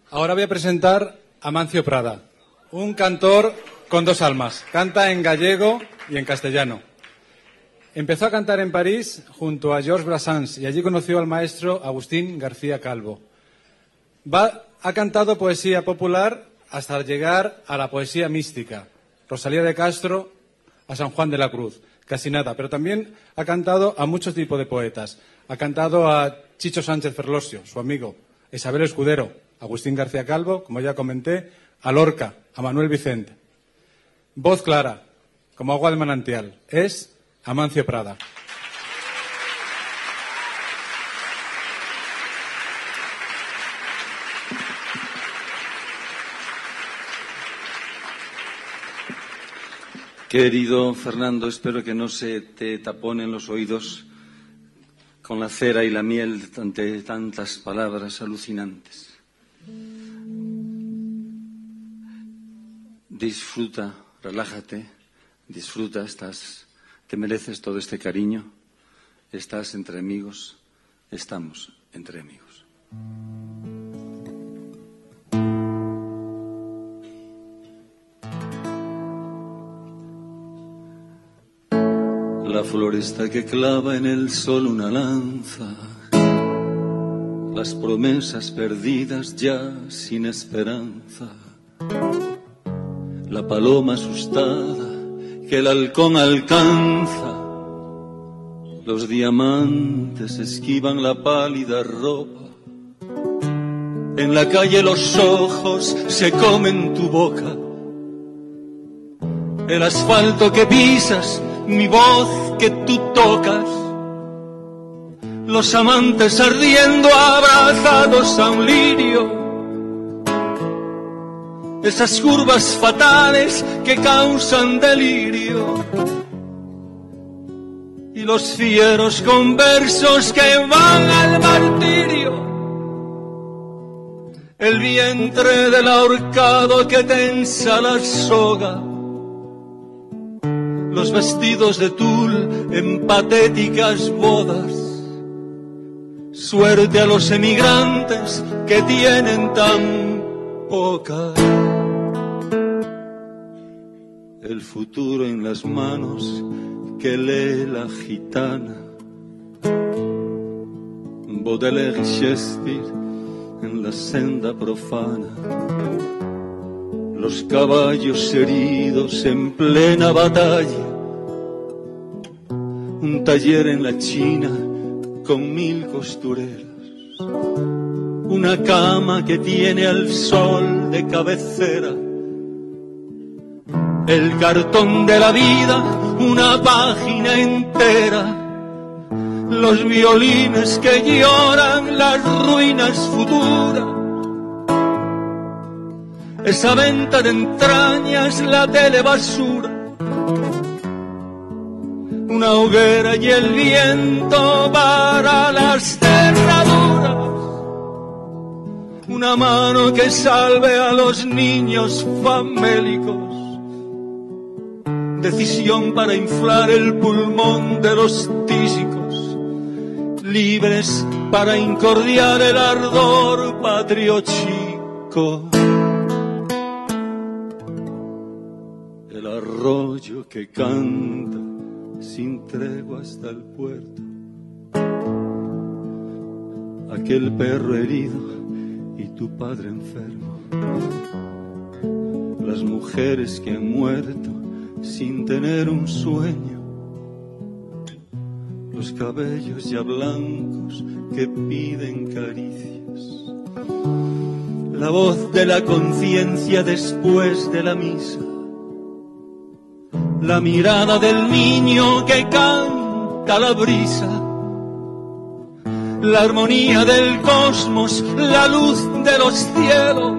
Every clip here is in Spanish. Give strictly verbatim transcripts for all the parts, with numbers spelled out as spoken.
Ahora voy a presentar a Mancio Prada, un cantor con dos almas. Canta en gallego y en castellano. Empezó a cantar en París junto a Georges Brassens y allí conoció al maestro Agustín García Calvo. Va, ha cantado poesía popular hasta llegar a la poesía mística. Rosalía de Castro a San Juan de la Cruz. Casi nada, pero también ha cantado a muchos tipos de poetas. Ha cantado a Chicho Sánchez Ferlosio, su amigo, a Isabel Escudero, Agustín García Calvo, como ya comenté, a Lorca, a Manuel Vicente. Voz clara, como agua de manantial, es Amancio Prada. Querido Fernando, espero que no se te taponen los oídos con la cera y la miel ante tantas palabras alucinantes. Disfruta, relájate, disfruta, estás, te mereces todo este cariño, estás entre amigos, estamos entre amigos. La floresta que clava en el sol una lanza, las promesas perdidas ya sin esperanza, la paloma asustada que el halcón alcanza, los diamantes esquivan la pálida ropa, en la calle los ojos se comen tu boca, el asfalto que pisas, mi voz que tú tocas, los amantes ardiendo abrazados a un lirio, esas curvas fatales que causan delirio, y los fieros conversos que van al martirio, el vientre del ahorcado que tensa la soga, los vestidos de tul en patéticas bodas. Suerte a los emigrantes que tienen tan poca. El futuro en las manos que lee la gitana. Baudelaire y Shakespeare en la senda profana. Los caballos heridos en plena batalla, un taller en la China con mil costureras, una cama que tiene al sol de cabecera, el cartón de la vida, una página entera, los violines que lloran las ruinas futuras. Esa venta de entrañas, la telebasura, una hoguera y el viento para las cerraduras, una mano que salve a los niños famélicos, decisión para inflar el pulmón de los tísicos, libres para incordiar el ardor patriótico. El arroyo que canta sin tregua hasta el puerto, aquel perro herido y tu padre enfermo, las mujeres que han muerto sin tener un sueño, los cabellos ya blancos que piden caricias, la voz de la conciencia después de la misa, la mirada del niño que canta la brisa, la armonía del cosmos, la luz de los cielos,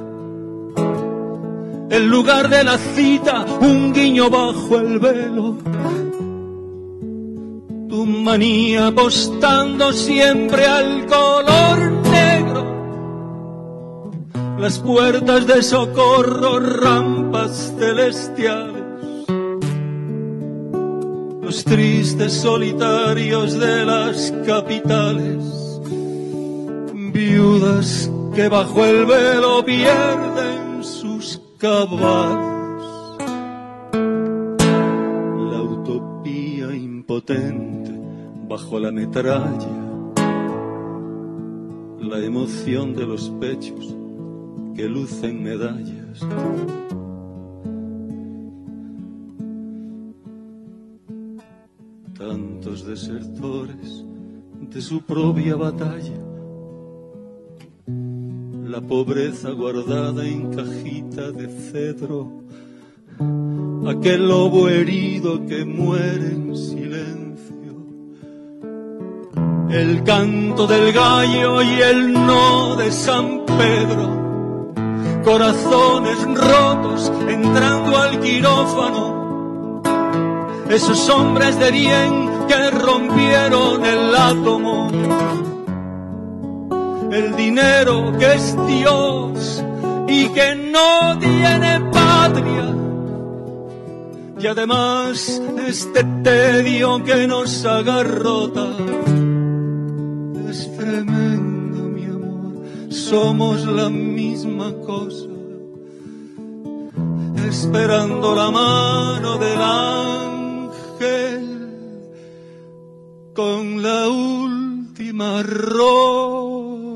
el lugar de la cita, un guiño bajo el velo, tu manía apostando siempre al color negro, las puertas de socorro, rampas celestiales, los tristes solitarios de las capitales, viudas que bajo el velo pierden sus caballos. La utopía impotente bajo la metralla, la emoción de los pechos que lucen medallas. Tantos desertores de su propia batalla, la pobreza guardada en cajita de cedro, aquel lobo herido que muere en silencio, el canto del gallo y el no de San Pedro, corazones rotos entrando al quirófano, esos hombres de bien que rompieron el átomo, el dinero que es Dios y que no tiene patria, y además este tedio que nos agarrota. Es tremendo, mi amor, somos la misma cosa, esperando la mano del ángel con la última rosa.